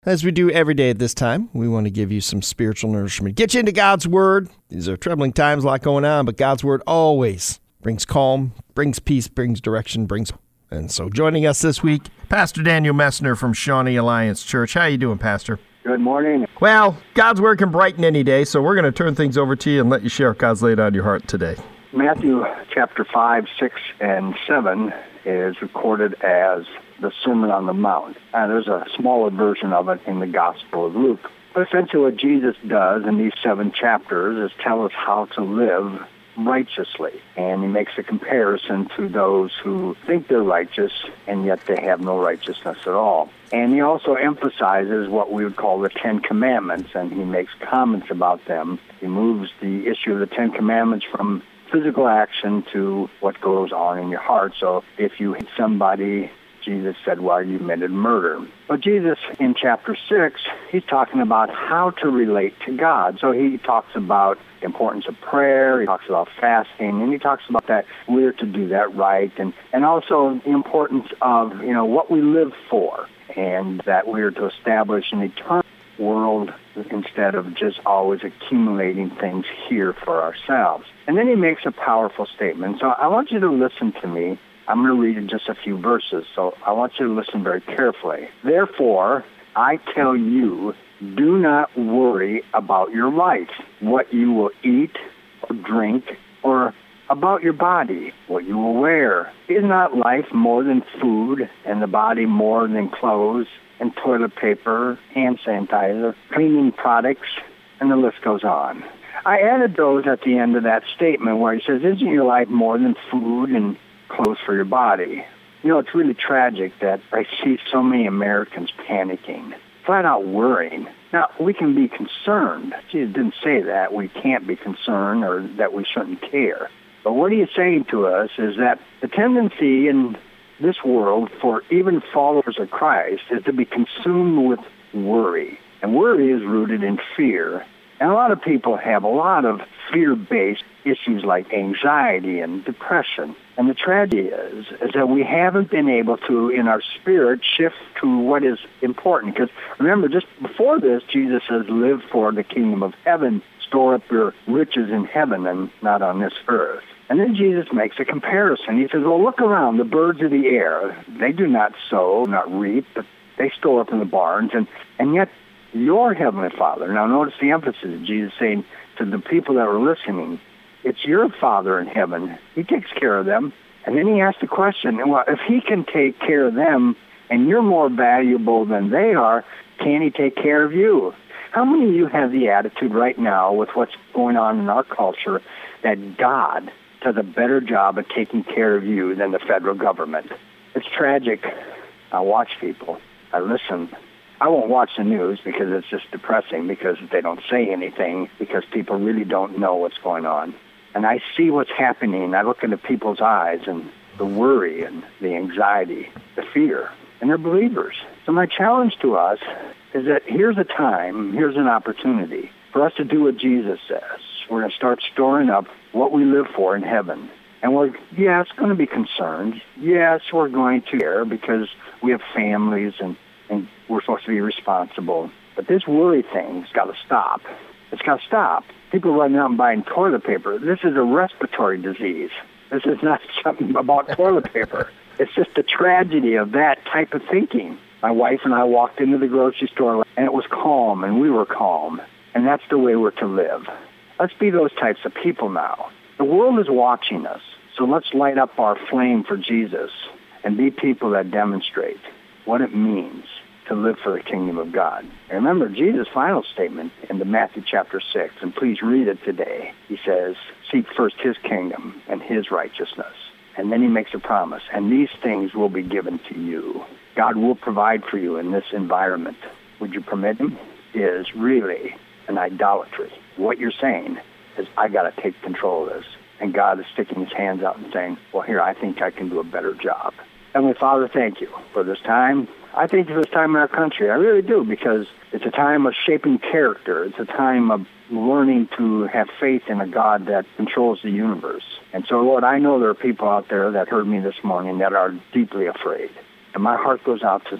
As we do every day at this time, we want to give you some spiritual nourishment. Get you into God's Word. These are troubling times, a lot going on, but God's Word always brings calm, brings peace, brings direction, brings... And so joining us this week, Pastor Daniel Messner from Shawnee Alliance Church. How you doing, Pastor? Good morning. Well, God's Word can brighten any day, so we're going to turn things over to you and let you share what God's laid on your heart today. Matthew chapter 5, 6, and 7 is recorded as the Sermon on the Mount. There's a smaller version of it in the Gospel of Luke. But essentially what Jesus does in these 7 chapters is tell us how to live righteously. And he makes a comparison to those who think they're righteous and yet they have no righteousness at all. And he also emphasizes what we would call the 10 Commandments, and he makes comments about them. He moves the issue of the 10 Commandments from physical action to what goes on in your heart. So if you hate somebody, Jesus said, well, you committed murder. But Jesus, in chapter 6, he's talking about how to relate to God. So he talks about the importance of prayer, he talks about fasting, and he talks about that we're to do that right, and also the importance of, what we live for, and that we're to establish an eternal world instead of just always accumulating things here for ourselves. And then he makes a powerful statement. So I want you to listen to me. I'm going to read in just a few verses, so I want you to listen very carefully. Therefore, I tell you, do not worry about your life, what you will eat or drink, or about your body, what you will wear. Is not life more than food, and the body more than clothes, and toilet paper, hand sanitizer, cleaning products, and the list goes on. I added those at the end of that statement where he says, isn't your life more than food and clothes for your body? It's really tragic that I see so many Americans panicking, flat out worrying. Now, we can be concerned. Jesus didn't say that we can't be concerned or that we shouldn't care. But what he is saying to us is that the tendency in this world for even followers of Christ is to be consumed with worry. And worry is rooted in fear. And a lot of people have a lot of fear-based issues like anxiety and depression. And the tragedy is that we haven't been able to, in our spirit, shift to what is important. Because remember, just before this, Jesus says, live for the kingdom of heaven, store up your riches in heaven and not on this earth. And then Jesus makes a comparison. He says, well, look around, the birds of the air. They do not sow, not reap, but they store up in the barns. And yet, your heavenly Father, now notice the emphasis, Jesus saying to the people that were listening, it's your Father in heaven. He takes care of them. And then he asked the question, well, if he can take care of them and you're more valuable than they are, can he take care of you? How many of you have the attitude right now with what's going on in our culture that God does a better job of taking care of you than the federal government? It's tragic. I watch people. I listen. I won't watch the news because it's just depressing because they don't say anything because people really don't know what's going on. And I see what's happening. I look into people's eyes and the worry and the anxiety, the fear, and they're believers. So my challenge to us is that here's a time, here's an opportunity for us to do what Jesus says. We're going to start storing up what we live for in heaven. And we're going to be concerned. Yes, we're going to care because we have families and we're supposed to be responsible. But this worry thing's got to stop. It's got to stop. People running out and buying toilet paper. This is a respiratory disease. This is not something about toilet paper. It's just the tragedy of that type of thinking. My wife and I walked into the grocery store, and it was calm, and we were calm. And that's the way we're to live. Let's be those types of people now. The world is watching us, so let's light up our flame for Jesus and be people that demonstrate what it means to live for the kingdom of God. And remember, Jesus' final statement in the Matthew chapter 6, and please read it today. He says, seek first his kingdom and his righteousness. And then he makes a promise, and these things will be given to you. God will provide for you in this environment. Would you permit him? Is really an idolatry. What you're saying is, I got to take control of this. And God is sticking his hands out and saying, well, here, I think I can do a better job. Heavenly Father, thank you for this time. I thank you for this time in our country. I really do, because it's a time of shaping character. It's a time of learning to have faith in a God that controls the universe. And so, Lord, I know there are people out there that heard me this morning that are deeply afraid. And my heart goes out to them.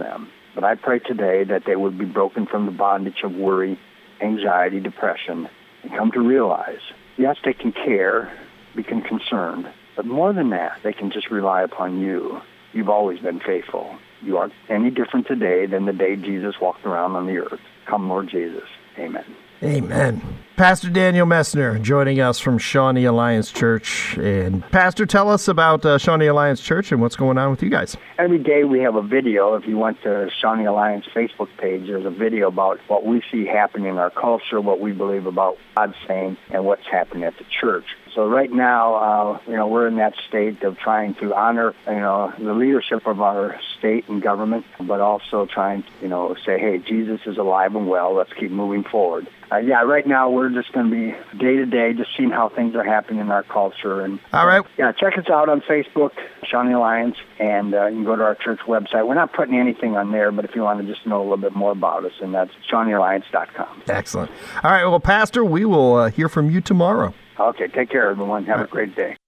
But I pray today that they would be broken from the bondage of worry, anxiety, depression, and come to realize, yes, they can care, be concerned, but more than that, they can just rely upon you. You've always been faithful. You aren't any different today than the day Jesus walked around on the earth. Come, Lord Jesus. Amen. Amen. Pastor Daniel Messner joining us from Shawnee Alliance Church. And Pastor, tell us about Shawnee Alliance Church and what's going on with you guys. Every day we have a video. If you went to Shawnee Alliance Facebook page, there's a video about what we see happening in our culture, what we believe about God's saying, and what's happening at the church. So right now, we're in that state of trying to honor, the leadership of our state and government, but also trying to, say, hey, Jesus is alive and well. Let's keep moving forward. Right now we're just going to be day to day, just seeing how things are happening in our culture. And all right. Check us out on Facebook, Shawnee Alliance, and you can go to our church website. We're not putting anything on there, but if you want to just know a little bit more about us, and that's ShawneeAlliance.com. Excellent. All right. Well, Pastor, we will hear from you tomorrow. Okay. Take care, everyone. Have a great day.